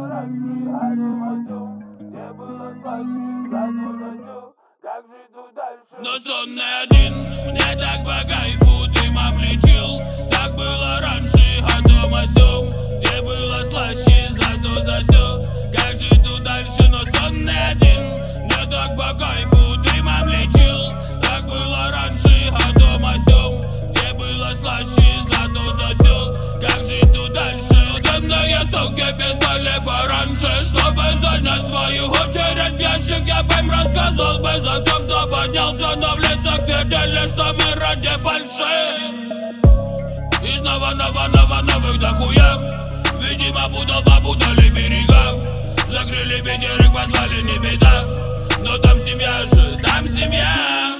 раньше, а дома сём, где было слаще, зато за всё, как жить тут дальше. Но сонный один, мне так по кайфу дымом лечил. Так было раньше, а дома сём, где было слаще, зато за всё, как жить тут дальше. Но сонный один, мне так по кайфу дымом лечил. Так было раньше, а дома сём, где было слаще, зато за всё, как жить тут дальше. Темные суки писали пораньше, чтобы занять свою очередь в ящик. Я бы им рассказал бы за всё, кто поднялся, но в лицах твердили, что мы ради фальши. И снова новых дохуя. Видимо, путал попутали берега. Закрыли ветер в подвале, не беда. Но там семья же, там семья.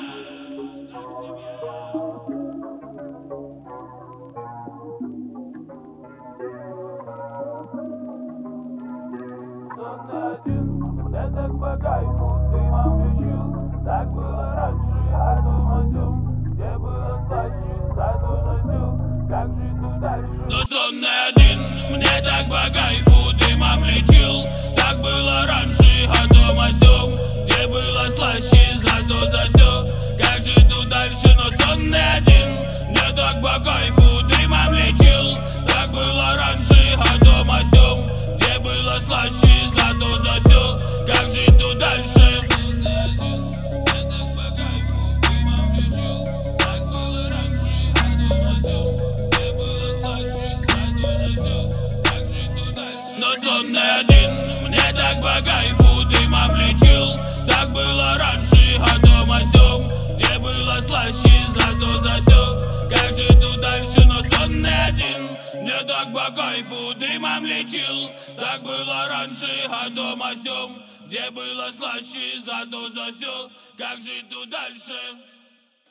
Сонный один, мне так по кайфу дымом лечил. Так было раньше, а дома сём, где было слаще, зато за всё, как жить тут дальше. Но сонный один, мне так по кайфу дымом лечил. Так было раньше, а дома сём, где было слаще, зато за всё, как жить тут дальше. Но сонный один, мне так по кайфу дымом лечил. Так было раньше, а дома сём, где было слаще, зато за всё, как жить тут дальше. Но сонный один, мне так по кайфу дымом лечил. Так было раньше, а дома сём, где было слаще, зато за всё, как жить тут дальше. Но сонный один, мне так по кайфу дымом лечил. Так было раньше, а дома сём, где было слаще, зато за всё, как жить тут дальше.